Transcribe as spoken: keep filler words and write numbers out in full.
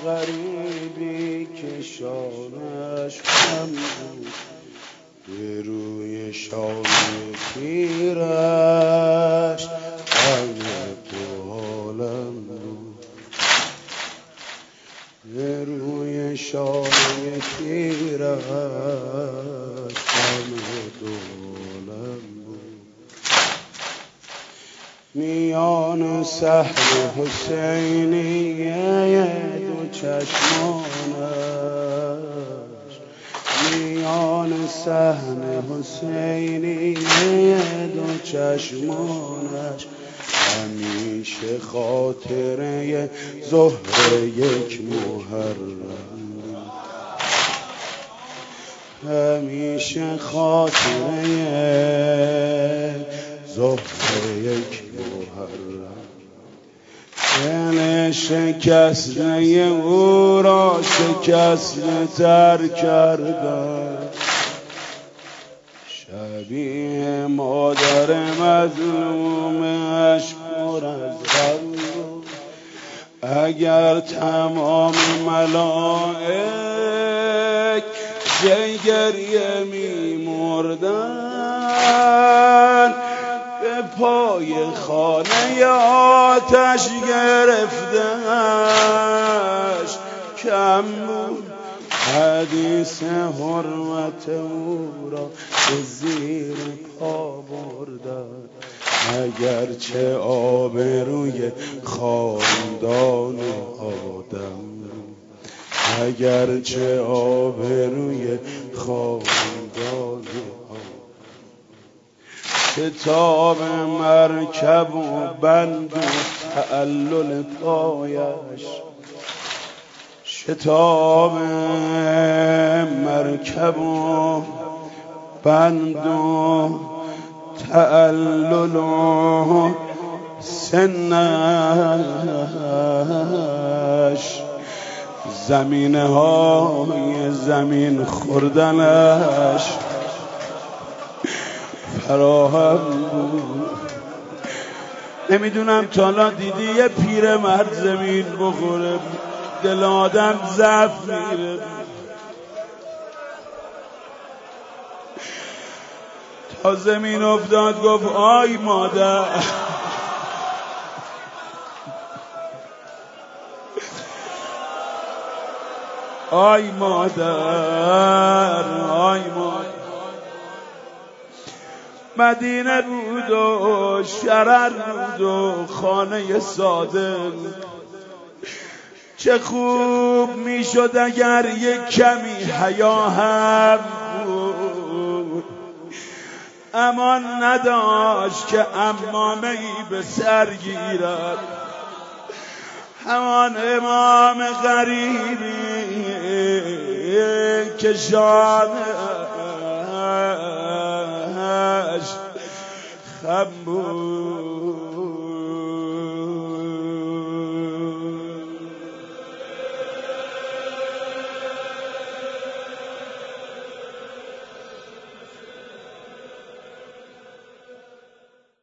غریبی که شانش خم بود، به روی شانه پیرش غم تو عالم بود، به روی شانه پیرش غم تو عالم بود. میان صحن حسینیه دو چشمانش، میان صحن حسینیه دو چشمانش، همیشه خاطره زهره یک محرم، همیشه خاطره زهره یک محرم. دل شکسته او را شکسته تر کردن، شبیه مادر مظلومش پر از غم بود. اگر تمام ملائک ز گریه می مردن، به پای خانه آتش گرفتنش کم بود. حدیث حرمت او را به زیر پا بردن، اگرچه آبروی خاندان آدم، اگرچه آبروی خاندان آدم. شتاب مرکب و بند و تعلل پایش، شتاب مرکب و بند و تعلل و سنش، زمینه های زمین خوردنش فراهم بود. نمیدونم تا حالا دیدی یه پیرمرد زمین بخوره دل آدم ضعف میره. تا زمین افتاد گفت آی مادر، آی مادر، آی مادر. مدینه بود و شرر بود و خانه ساده، چه خوب میشد اگر یک کمی حیا هم بود. امان نداشت که عمامه ای به سر گیرد، همان امام غریبی که شانش خم بود.